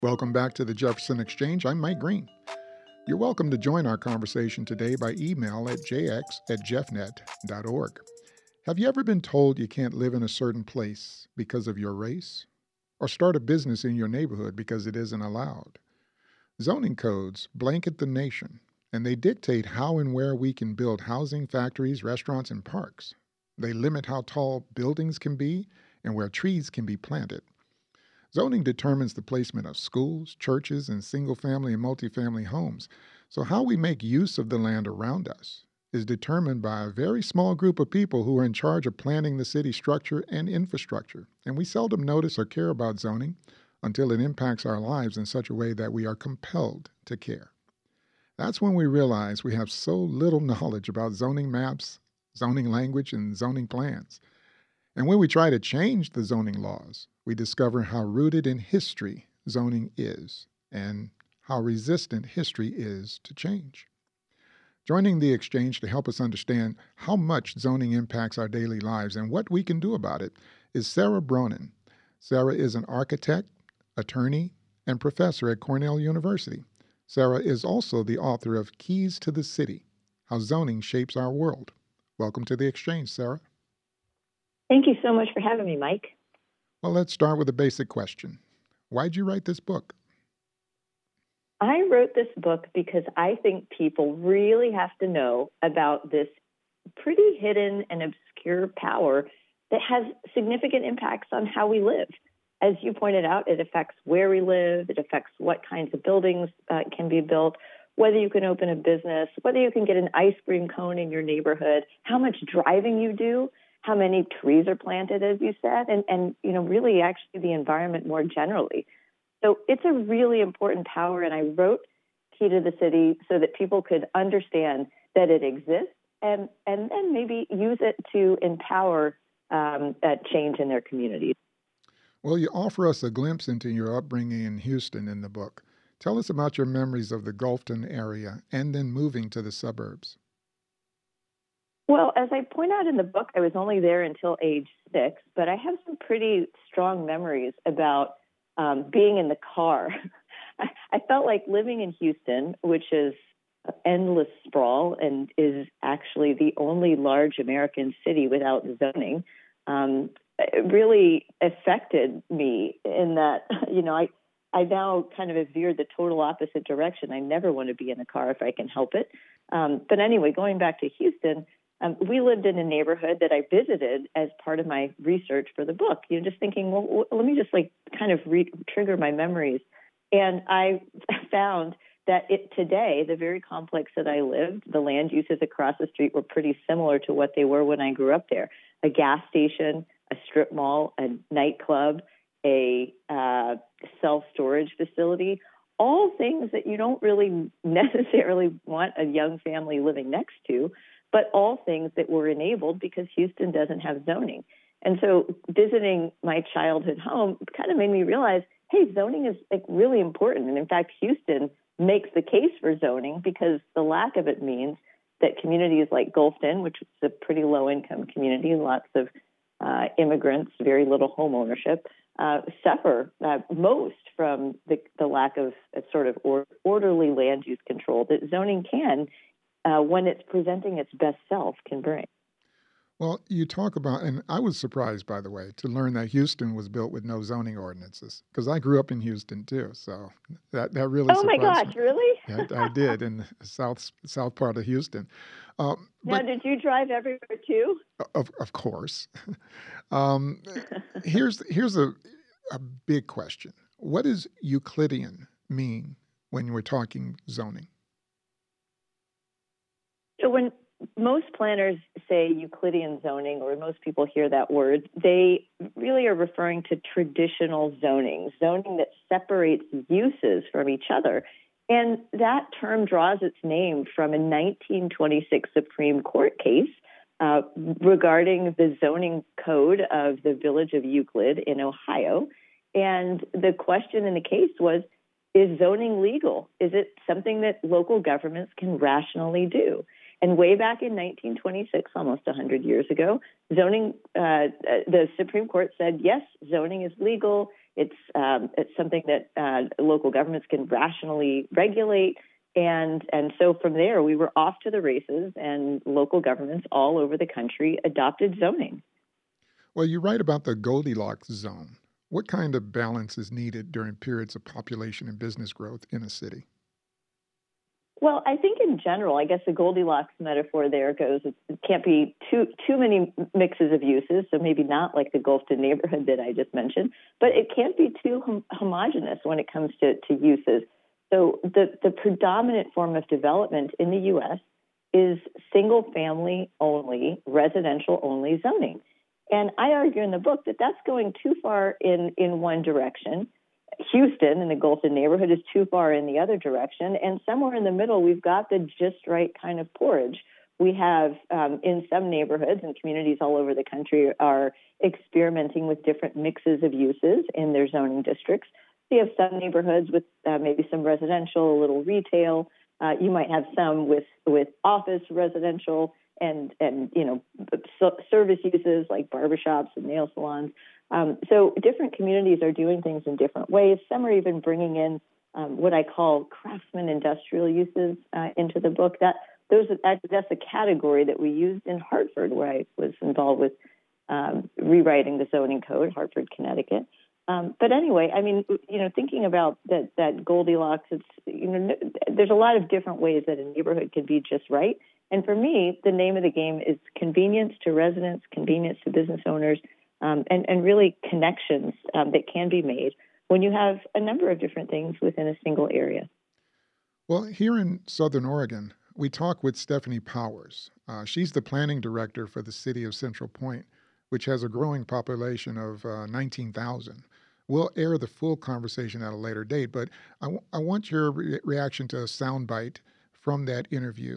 Welcome back to the Jefferson Exchange. I'm Mike Green. You're welcome to join our conversation today by email at jx@jeffnet.org. Have you ever been told you can't live in a certain place because of your race? Or start a business in your neighborhood because it isn't allowed? Zoning codes blanket the nation, and they dictate how and where we can build housing, factories, restaurants, and parks. They limit how tall buildings can be and where trees can be planted. Zoning determines the placement of schools, churches, and single family and multifamily homes. So, how we make use of the land around us is determined by a very small group of people who are in charge of planning the city structure and infrastructure. And we seldom notice or care about zoning until it impacts our lives in such a way that we are compelled to care. That's when we realize we have so little knowledge about zoning maps, zoning language, and zoning plans. And when we try to change the zoning laws, we discover how rooted in history zoning is and how resistant history is to change. Joining the exchange to help us understand how much zoning impacts our daily lives and what we can do about it is Sarah Bronin. Sarah is an architect, attorney, and professor at Cornell University. Sarah is also the author of Keys to the City: How Zoning Shapes Our World. Welcome to the exchange, Sarah. Thank you so much for having me, Mike. Well, let's start with a basic question. Why'd you write this book? I wrote this book because I think people really have to know about this pretty hidden and obscure power that has significant impacts on how we live. As you pointed out, it affects where we live, it affects what kinds of buildings can be built, whether you can open a business, whether you can get an ice cream cone in your neighborhood, how much driving you do, how many trees are planted, as you said, and really actually the environment more generally. So it's a really important power, and I wrote Key to the City so that people could understand that it exists and then maybe use it to empower change in their communities. Well, you offer us a glimpse into your upbringing in Houston in the book. Tell us about your memories of the Gulfton area and then moving to the suburbs. Well, as I point out in the book, I was only there until age 6, but I have some pretty strong memories about being in the car. I felt like living in Houston, which is endless sprawl and is actually the only large American city without zoning, it really affected me in that, I now kind of have veered the total opposite direction. I never want to be in a car if I can help it. But anyway, going back to Houston, we lived in a neighborhood that I visited as part of my research for the book. Just thinking, well, let me just kind of trigger my memories. And I found that today, the very complex that I lived, the land uses across the street were pretty similar to what they were when I grew up there. A gas station, a strip mall, a nightclub, a self-storage facility, all things that you don't really necessarily want a young family living next to, but all things that were enabled because Houston doesn't have zoning. And so visiting my childhood home kind of made me realize, hey, zoning is really important. And in fact, Houston makes the case for zoning because the lack of it means that communities like Gulfton, which is a pretty low-income community, lots of immigrants, very little home ownership, suffer most from the lack of sort of orderly land use control that zoning can, when it's presenting its best self, can bring. Well, you talk about, and I was surprised, by the way, to learn that Houston was built with no zoning ordinances, because I grew up in Houston too. So that really Oh my surprised gosh, me. really? Yeah, I did in the south part of Houston. Now, But did you drive everywhere too? of course, um, here's a big question. What does Euclidean mean when we're talking zoning? So when most planners say Euclidean zoning, or most people hear that word, they really are referring to traditional zoning that separates uses from each other. And that term draws its name from a 1926 Supreme Court case regarding the zoning code of the village of Euclid in Ohio. And the question in the case was, is zoning legal? Is it something that local governments can rationally do? And way back in 1926, almost 100 years ago, the Supreme Court said, yes, zoning is legal. It's something that local governments can rationally regulate. And so from there, we were off to the races, and local governments all over the country adopted zoning. Well, you write about the Goldilocks zone. What kind of balance is needed during periods of population and business growth in a city? Well, I think in general, I guess the Goldilocks metaphor there goes, it can't be too many mixes of uses, so maybe not like the Gulfton neighborhood that I just mentioned, but it can't be too homogenous when it comes to uses. So the predominant form of development in the U.S. is single-family only, residential only zoning. And I argue in the book that that's going too far in one direction. Houston and the Gulfton neighborhood is too far in the other direction. And somewhere in the middle, we've got the just right kind of porridge. We have, in some neighborhoods and communities all over the country, are experimenting with different mixes of uses in their zoning districts. So you have some neighborhoods with maybe some residential, a little retail. You might have some with office, residential, and service uses like barbershops and nail salons. So different communities are doing things in different ways. Some are even bringing in what I call craftsman industrial uses into the book. That's a category that we used in Hartford, where I was involved with rewriting the zoning code, Hartford, Connecticut. But anyway, I mean, thinking about that Goldilocks, there's a lot of different ways that a neighborhood can be just right. And for me, the name of the game is convenience to residents, convenience to business owners, and really connections that can be made when you have a number of different things within a single area. Well, here in Southern Oregon, we talk with Stephanie Powers. She's the planning director for the city of Central Point, which has a growing population of 19,000. We'll air the full conversation at a later date, but I want your reaction to a soundbite from that interview.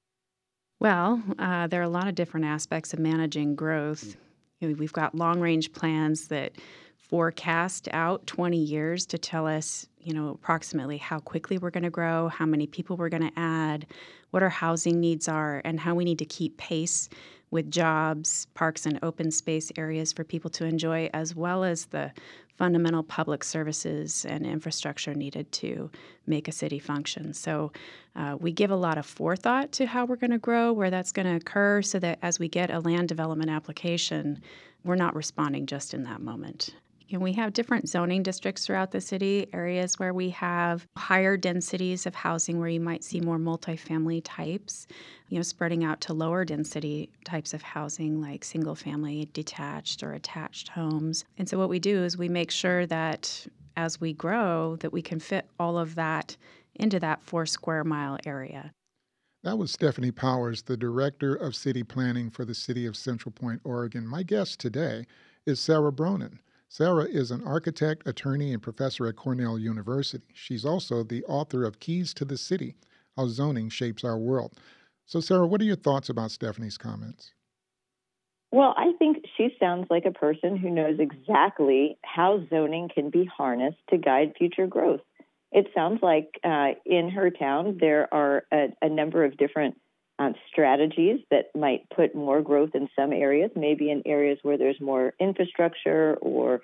Well, there are a lot of different aspects of managing growth. We've got long-range plans that forecast out 20 years to tell us, approximately how quickly we're going to grow, how many people we're going to add, what our housing needs are, and how we need to keep pace with jobs, parks, and open space areas for people to enjoy, as well as the fundamental public services and infrastructure needed to make a city function. So we give a lot of forethought to how we're going to grow, where that's going to occur, so that as we get a land development application, we're not responding just in that moment. We have different zoning districts throughout the city, areas where we have higher densities of housing where you might see more multifamily types, spreading out to lower density types of housing like single family, detached or attached homes. And so what we do is we make sure that as we grow, that we can fit all of that into that 4 square mile area. That was Stephanie Powers, the Director of City Planning for the City of Central Point, Oregon. My guest today is Sarah Bronin. Sarah is an architect, attorney, and professor at Cornell University. She's also the author of Keys to the City, How Zoning Shapes Our World. So, Sarah, what are your thoughts about Stephanie's comments? Well, I think she sounds like a person who knows exactly how zoning can be harnessed to guide future growth. It sounds like in her town there are a number of different strategies that might put more growth in some areas, maybe in areas where there's more infrastructure or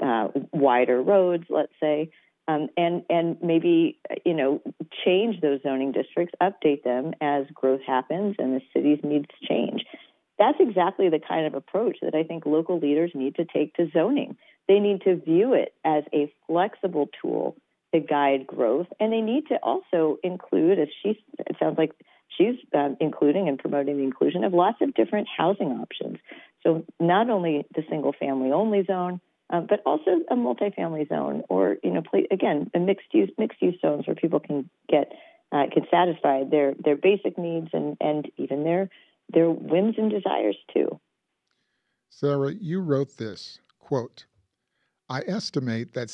wider roads, let's say, and maybe, change those zoning districts, update them as growth happens and the city's needs change. That's exactly the kind of approach that I think local leaders need to take to zoning. They need to view it as a flexible tool to guide growth, and they need to also include, it sounds like she's including and promoting the inclusion of lots of different housing options. So not only the single family only zone, but also a multifamily zone, or a mixed use zones where people can satisfy their basic needs and even their whims and desires too. Sarah, you wrote this, quote, I estimate that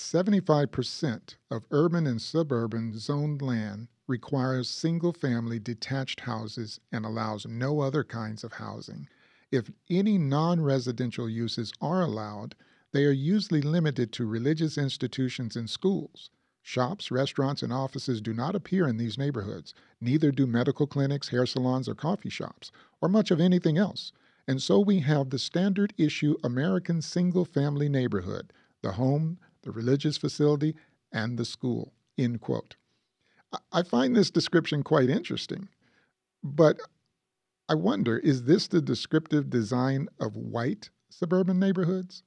75% of urban and suburban zoned land requires single-family detached houses and allows no other kinds of housing. If any non-residential uses are allowed, they are usually limited to religious institutions and schools. Shops, restaurants, and offices do not appear in these neighborhoods. Neither do medical clinics, hair salons, or coffee shops, or much of anything else. And so we have the standard issue American single-family neighborhood, the home, the religious facility, and the school, end quote. I find this description quite interesting, but I wonder, is this the descriptive design of white suburban neighborhoods?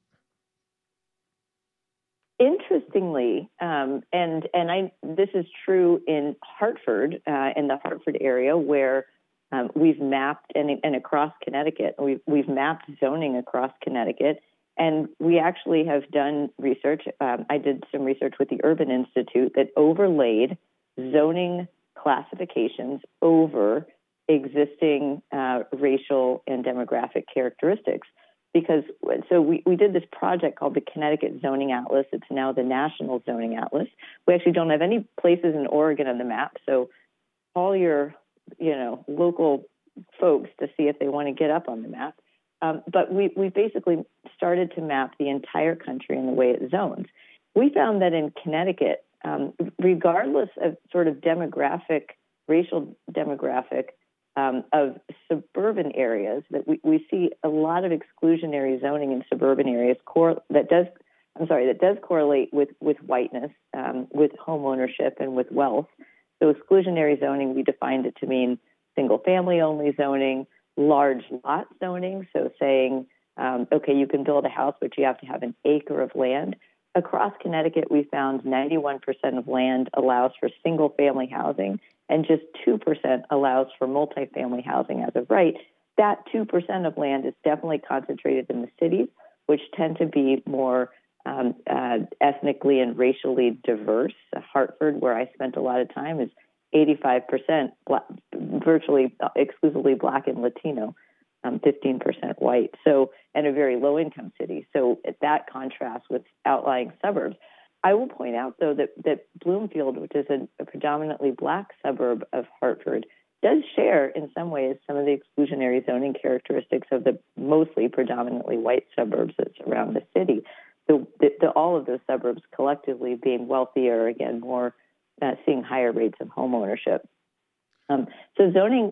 Interestingly, this is true in Hartford, in the Hartford area, where we've mapped and across Connecticut, we've mapped zoning across Connecticut, and we actually have done research. I did some research with the Urban Institute that overlaid zoning classifications over existing racial and demographic characteristics. So we did this project called the Connecticut Zoning Atlas. It's now the National Zoning Atlas. We actually don't have any places in Oregon on the map. So call your, local folks to see if they want to get up on the map. But we basically started to map the entire country in the way it zones. We found that in Connecticut, regardless of sort of racial demographic, of suburban areas, that we see a lot of exclusionary zoning in suburban areas that does correlate with whiteness, with home ownership, and with wealth. So exclusionary zoning, we defined it to mean single family only zoning, large lot zoning. So saying, okay, you can build a house, but you have to have an acre of land. Across Connecticut, we found 91% of land allows for single family housing, and just 2% allows for multifamily housing as of right. That 2% of land is definitely concentrated in the cities, which tend to be more ethnically and racially diverse. Hartford, where I spent a lot of time, is 85% black, virtually exclusively Black and Latino, 15% white. So, and a very low-income city. So that contrasts with outlying suburbs. I will point out, though, that Bloomfield, which is a predominantly Black suburb of Hartford, does share in some ways some of the exclusionary zoning characteristics of the mostly predominantly white suburbs that surround the city. All of those suburbs collectively being wealthier, again, more seeing higher rates of home ownership. So zoning,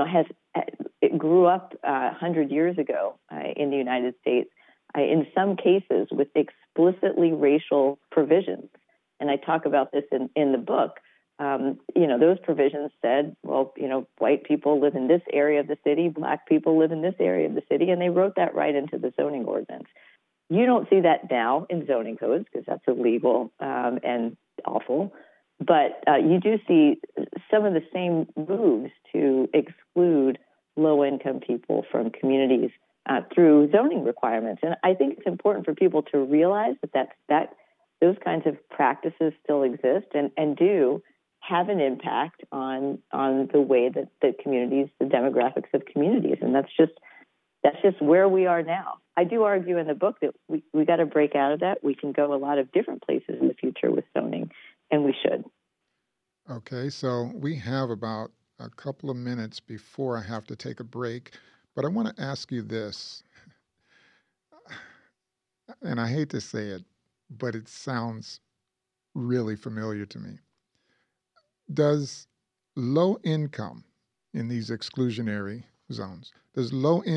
it grew up 100 years ago in the United States, in some cases with explicitly racial provisions. And I talk about this in the book. Those provisions said, well, white people live in this area of the city, Black people live in this area of the city, and they wrote that right into the zoning ordinance. You don't see that now in zoning codes because that's illegal and awful. But you do see some of the same moves to exclude low-income people from communities through zoning requirements. And I think it's important for people to realize that those kinds of practices still exist and do have an impact on the way that the communities, the demographics of communities. And that's just where we are now. I do argue in the book that we got to break out of that. We can go a lot of different places in the future with zoning, and we should. Okay, so we have about a couple of minutes before I have to take a break, but I want to ask you this, and I hate to say it, but it sounds really familiar to me. Does low income in these exclusionary zones, is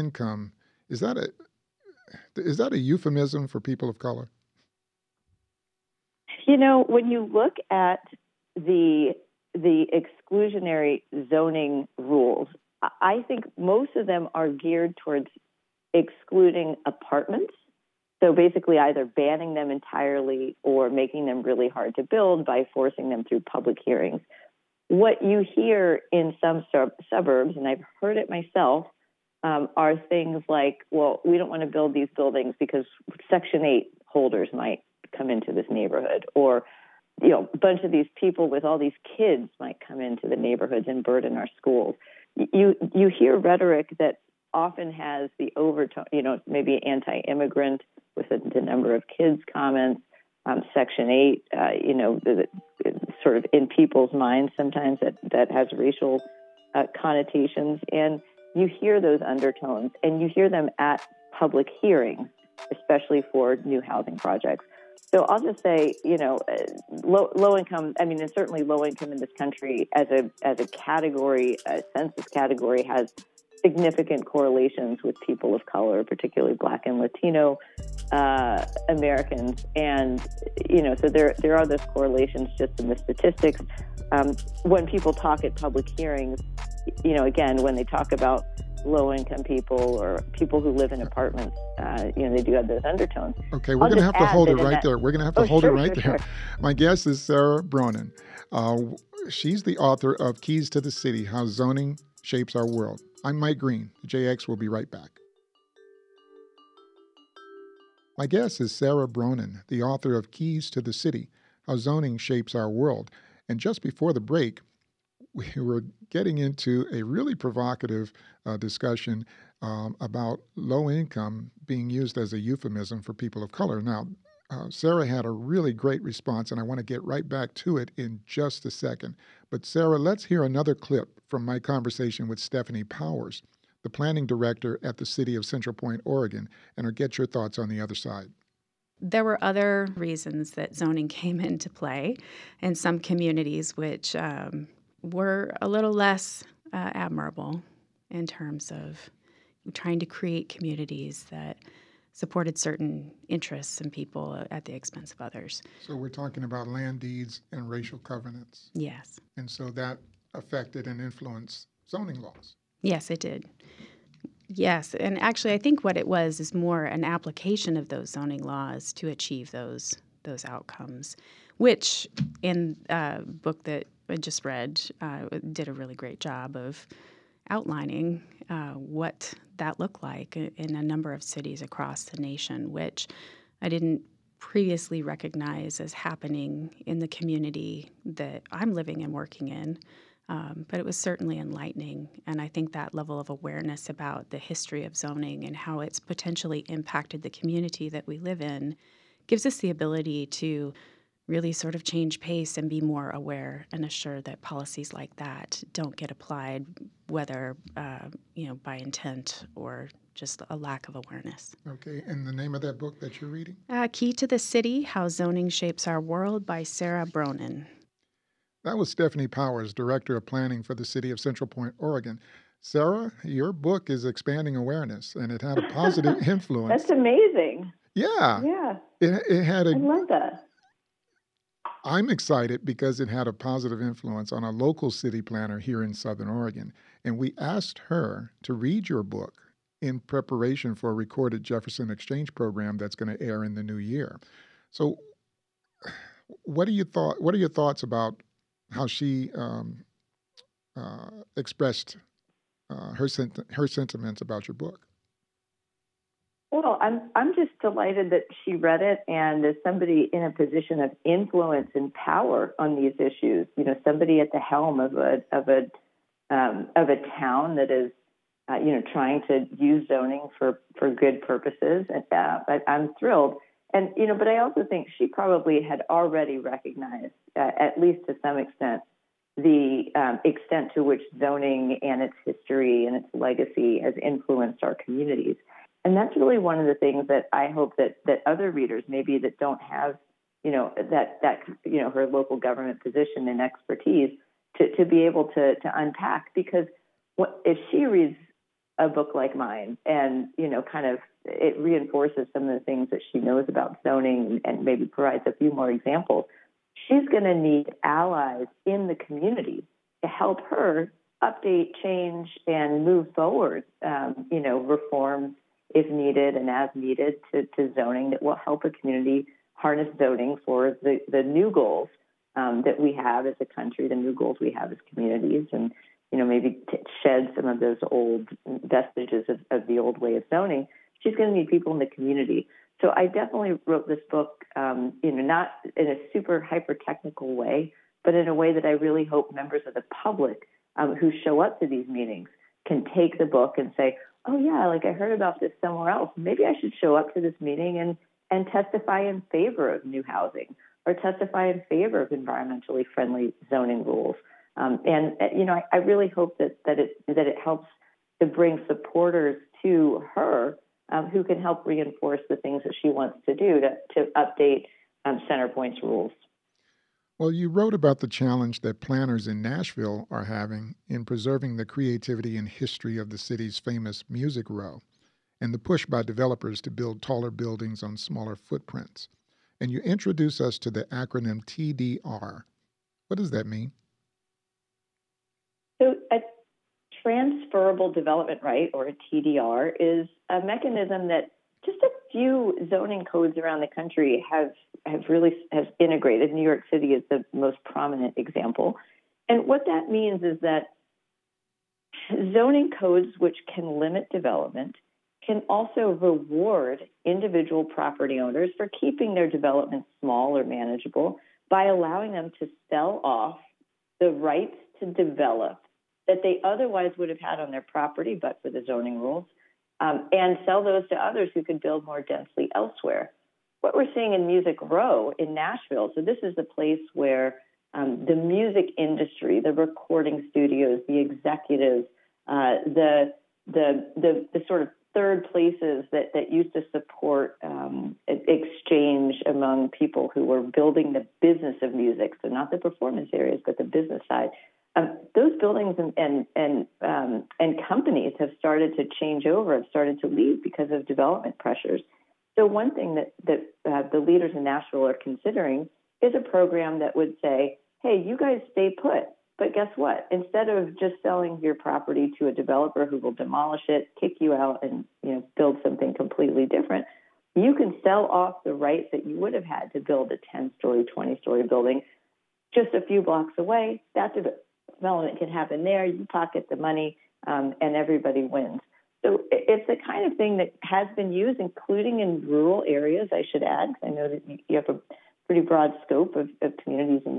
that a euphemism for people of color? When you look at the exclusionary zoning rules, I think most of them are geared towards excluding apartments. So basically either banning them entirely or making them really hard to build by forcing them through public hearings. What you hear in some suburbs, and I've heard it myself, are things like, well, we don't want to build these buildings because Section 8 holders might come into this neighborhood, or a bunch of these people with all these kids might come into the neighborhoods and burden our schools. You hear rhetoric that often has the overtone, maybe anti-immigrant with the number of kids comments, Section 8, sort of in people's minds sometimes that has racial connotations. And you hear those undertones, and you hear them at public hearings, especially for new housing projects. So I'll just say, low income, and certainly low income in this country as a category, a census category, has significant correlations with people of color, particularly Black and Latino Americans. And, so there are those correlations just in the statistics. When people talk at public hearings, again, when they talk about low-income people or people who live in apartments, they do have those undertones. Okay, we're going to have to hold it right there. We're going to have to hold it right there. Sure. My guest is Sarah Bronin. She's the author of Keys to the City, How Zoning Shapes Our World. I'm Mike Green. JX will be right back. My guest is Sarah Bronin, the author of Keys to the City, How Zoning Shapes Our World. And just before the break, we were getting into a really provocative discussion about low income being used as a euphemism for people of color. Now, Sarah had a really great response, and I want to get right back to it in just a second. But Sarah, let's hear another clip from my conversation with Stephanie Powers, the planning director at the City of Central Point, Oregon, and get your thoughts on the other side. There were other reasons that zoning came into play in some communities, which were a little less admirable in terms of trying to create communities that supported certain interests and people at the expense of others. So we're talking about land deeds and racial covenants. Yes. And so that affected and influenced zoning laws. Yes, it did. Yes, and actually I think what it was is more an application of those zoning laws to achieve those outcomes, which in a book that I just read did a really great job of outlining what that looked like in a number of cities across the nation, which I didn't previously recognize as happening in the community that I'm living and working in. But it was certainly enlightening, and I think that level of awareness about the history of zoning and how it's potentially impacted the community that we live in gives us the ability to really sort of change pace and be more aware and assure that policies like that don't get applied, whether by intent or just a lack of awareness. Okay, and the name of that book that you're reading? Key to the City, How Zoning Shapes Our World by Sarah Bronin. That was Stephanie Powers, Director of Planning for the City of Central Point, Oregon. Sarah, your book is expanding awareness, and it had a positive influence. That's amazing. Yeah. Yeah. It had I love that. I'm excited because it had a positive influence on a local city planner here in Southern Oregon. And we asked her to read your book in preparation for a recorded Jefferson Exchange program that's going to air in the new year. So what are your thoughts about how she expressed her sentiments about your book? Well, I'm just delighted that she read it, and as somebody in a position of influence and power on these issues, somebody at the helm of a town that is, trying to use zoning for good purposes, and I'm thrilled. And but I also think she probably had already recognized, at least to some extent, the extent to which zoning and its history and its legacy has influenced our communities. And that's really one of the things that I hope that other readers, maybe that don't have, her local government position and expertise, to be able to unpack. Because if she reads a book like mine and, it reinforces some of the things that she knows about zoning and maybe provides a few more examples, she's going to need allies in the community to help her update, change, and move forward, reforms if needed and as needed to zoning that will help a community harness zoning for the new goals that we have as a country, the new goals we have as communities, and maybe shed some of those old vestiges of the old way of zoning. She's going to need people in the community. So I definitely wrote this book, not in a super hyper-technical way, but in a way that I really hope members of the public who show up to these meetings can take the book and say, oh, yeah, I heard about this somewhere else. Maybe I should show up to this meeting and testify in favor of new housing or testify in favor of environmentally friendly zoning rules. I really hope that it helps to bring supporters to her who can help reinforce the things that she wants to do to update CenterPoint's rules. Well, you wrote about the challenge that planners in Nashville are having in preserving the creativity and history of the city's famous Music Row and the push by developers to build taller buildings on smaller footprints. And you introduce us to the acronym TDR. What does that mean? So, a transferable development right, or a TDR, is a mechanism that just a few zoning codes around the country have integrated. New York City is the most prominent example. And what that means is that zoning codes, which can limit development, can also reward individual property owners for keeping their development small or manageable by allowing them to sell off the rights to develop that they otherwise would have had on their property but for the zoning rules, and sell those to others who could build more densely elsewhere. What we're seeing in Music Row in Nashville, so this is the place where the music industry, the recording studios, the executives, the sort of third places that used to support exchange among people who were building the business of music, so not the performance areas, but the business side. Those buildings and companies have started to change over, have started to leave because of development pressures. So one thing that the leaders in Nashville are considering is a program that would say, hey, you guys stay put. But guess what? Instead of just selling your property to a developer who will demolish it, kick you out, and build something completely different, you can sell off the rights that you would have had to build a 10-story, 20-story building just a few blocks away. That development can happen there. You pocket the money, and everybody wins. So it's the kind of thing that has been used, including in rural areas, I should add. I know that you have a pretty broad scope of communities in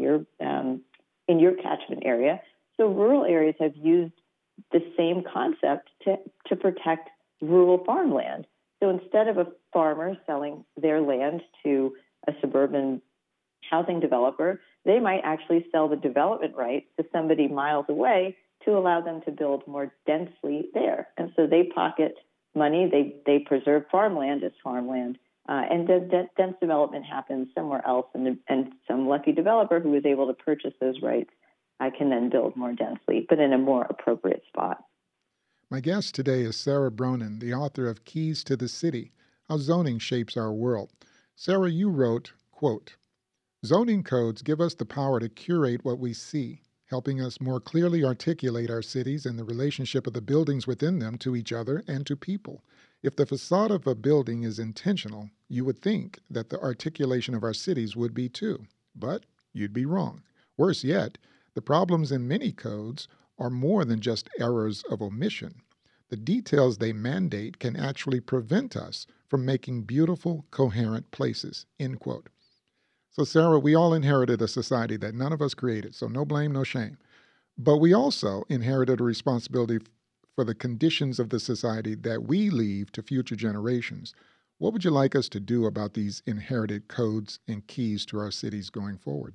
your catchment area. So rural areas have used the same concept to protect rural farmland. So instead of a farmer selling their land to a suburban housing developer, they might actually sell the development rights to somebody miles away to allow them to build more densely there. And so they pocket money, they preserve farmland as farmland, and the dense development happens somewhere else, and some lucky developer who is able to purchase those rights can then build more densely, but in a more appropriate spot. My guest today is Sarah Bronin, the author of Keys to the City, How Zoning Shapes Our World. Sarah, you wrote, quote, zoning codes give us the power to curate what we see, helping us more clearly articulate our cities and the relationship of the buildings within them to each other and to people. If the facade of a building is intentional, you would think that the articulation of our cities would be too. But you'd be wrong. Worse yet, the problems in many codes are more than just errors of omission. The details they mandate can actually prevent us from making beautiful, coherent places, end quote. So, Sarah, we all inherited a society that none of us created, so no blame, no shame. But we also inherited a responsibility for the conditions of the society that we leave to future generations. What would you like us to do about these inherited codes and keys to our cities going forward?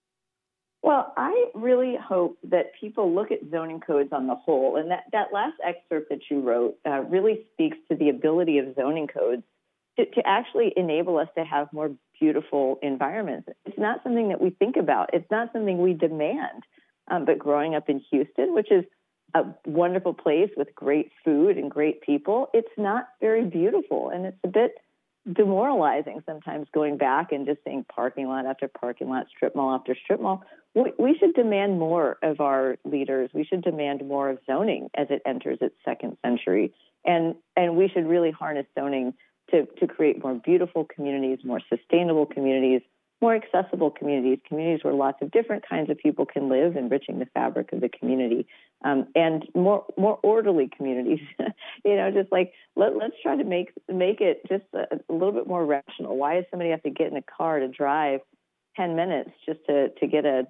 Well, I really hope that people look at zoning codes on the whole. And that last excerpt that you wrote really speaks to the ability of zoning codes to actually enable us to have more beautiful environments. It's not something that we think about. It's not something we demand. But growing up in Houston, which is a wonderful place with great food and great people, it's not very beautiful. And it's a bit demoralizing sometimes going back and just seeing parking lot after parking lot, strip mall after strip mall. We should demand more of our leaders. We should demand more of zoning as it enters its second century. And we should really harness zoning to create more beautiful communities, more sustainable communities, more accessible communities where lots of different kinds of people can live, enriching the fabric of the community, and more orderly communities. Just like let's try to make it just a little bit more rational. Why does somebody have to get in a car to drive 10 minutes just to get a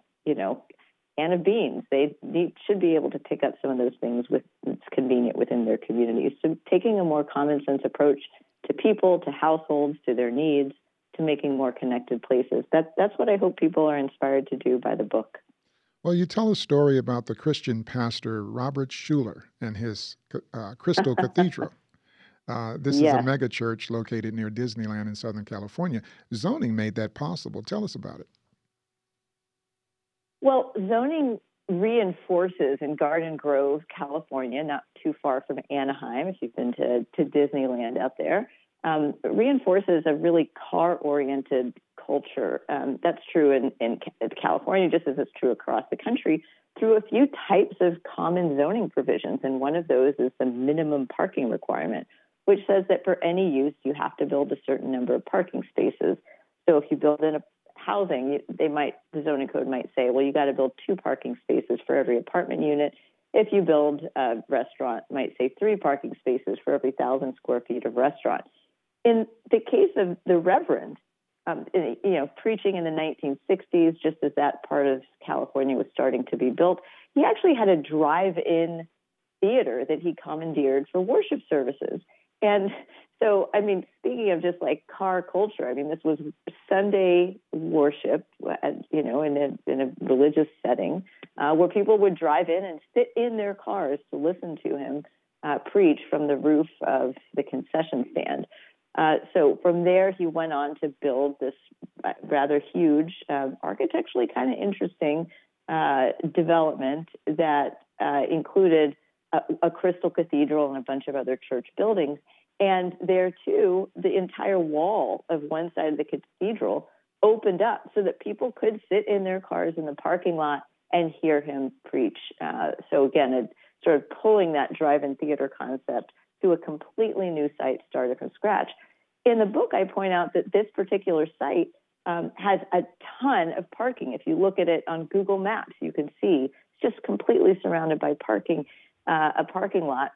can of beans? They should be able to pick up some of those things it's convenient within their communities. So taking a more common sense approach to people, to households, to their needs, to making more connected places. That's what I hope people are inspired to do by the book. Well, you tell a story about the Christian pastor Robert Schuller and his Crystal Cathedral. This is a mega church located near Disneyland in Southern California. Zoning made that possible. Tell us about it. Well, zoning reinforces in Garden Grove, California, not too far from Anaheim, if you've been to Disneyland out there, reinforces a really car-oriented culture. That's true in California, just as it's true across the country, through a few types of common zoning provisions. And one of those is the minimum parking requirement, which says that for any use, you have to build a certain number of parking spaces. So if you build in a housing, the zoning code might say, well, you got to build 2 parking spaces for every apartment unit. If you build a restaurant, it might say 3 parking spaces for every 1,000 square feet of restaurant. In the case of the Reverend, preaching in the 1960s, just as that part of California was starting to be built, he actually had a drive-in theater that he commandeered for worship services. And so, speaking of just like car culture, this was Sunday worship, in a religious setting, where people would drive in and sit in their cars to listen to him preach from the roof of the concession stand. So from there, he went on to build this rather huge, architecturally kind of interesting development that included a crystal cathedral and a bunch of other church buildings. And there, too, the entire wall of one side of the cathedral opened up so that people could sit in their cars in the parking lot and hear him preach. So again, it's sort of pulling that drive-in theater concept to a completely new site started from scratch. In the book, I point out that this particular site has a ton of parking. If you look at it on Google Maps, you can see it's just completely surrounded by parking, a parking lot.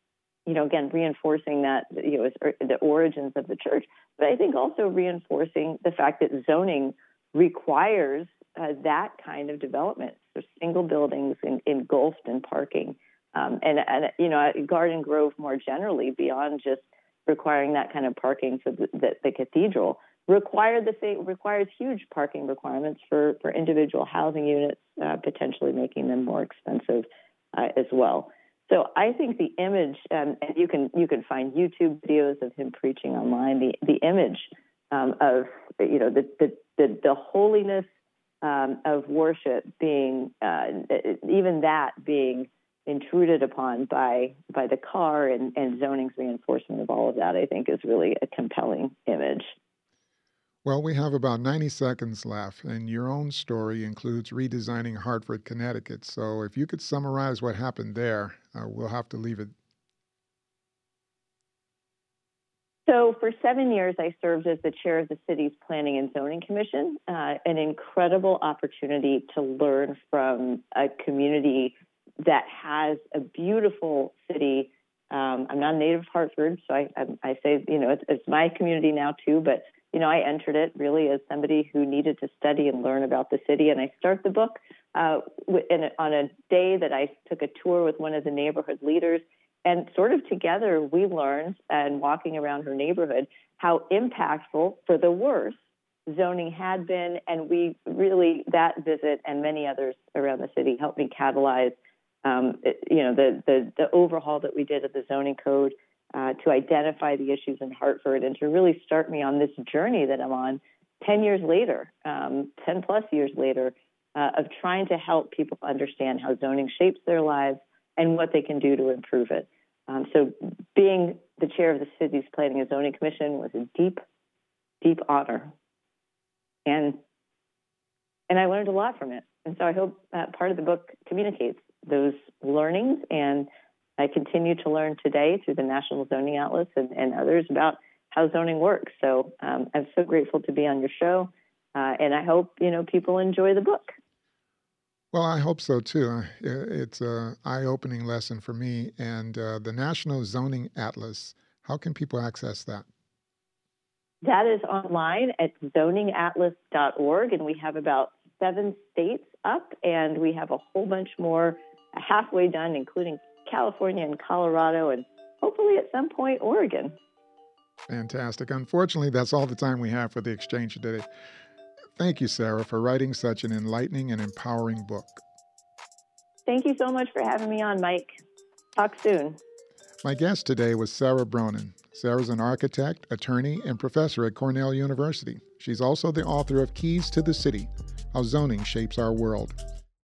Again, reinforcing that, the origins of the church, but I think also reinforcing the fact that zoning requires that kind of development. So single buildings engulfed in parking. Garden Grove more generally, beyond just requiring that kind of parking for the cathedral, requires huge parking requirements for individual housing units, potentially making them more expensive as well. So I think the image, and you can find YouTube videos of him preaching online. The image of the holiness of worship being even that being intruded upon by the car and zoning's reinforcement of all of that, I think is really a compelling image. Well, we have about 90 seconds left, and your own story includes redesigning Hartford, Connecticut. So if you could summarize what happened there, we'll have to leave it. So for 7 years, I served as the chair of the city's Planning and Zoning Commission, an incredible opportunity to learn from a community that has a beautiful city. I'm not a native of Hartford, so I say, it's my community now too, but I entered it really as somebody who needed to study and learn about the city. And I start the book on a day that I took a tour with one of the neighborhood leaders. And sort of together, we learned, and walking around her neighborhood, how impactful for the worse zoning had been. And we really, that visit and many others around the city helped me catalyze, the overhaul that we did of the zoning code, to identify the issues in Hartford and to really start me on this journey that I'm on 10 years later, 10 plus years later, of trying to help people understand how zoning shapes their lives and what they can do to improve it. So being the chair of the city's Planning and Zoning Commission was a deep, deep honor. And I learned a lot from it. And so I hope part of the book communicates those learnings, and I continue to learn today through the National Zoning Atlas and others about how zoning works. So I'm so grateful to be on your show, and I hope people enjoy the book. Well, I hope so too. It's an eye-opening lesson for me. And the National Zoning Atlas, how can people access that? That is online at zoningatlas.org, and we have about 7 states up, and we have a whole bunch more halfway done, including California and Colorado, and hopefully at some point, Oregon. Fantastic. Unfortunately, that's all the time we have for the exchange today. Thank you, Sarah, for writing such an enlightening and empowering book. Thank you so much for having me on, Mike. Talk soon. My guest today was Sarah Bronin. Sarah's an architect, attorney, and professor at Cornell University. She's also the author of Keys to the City: How Zoning Shapes Our World.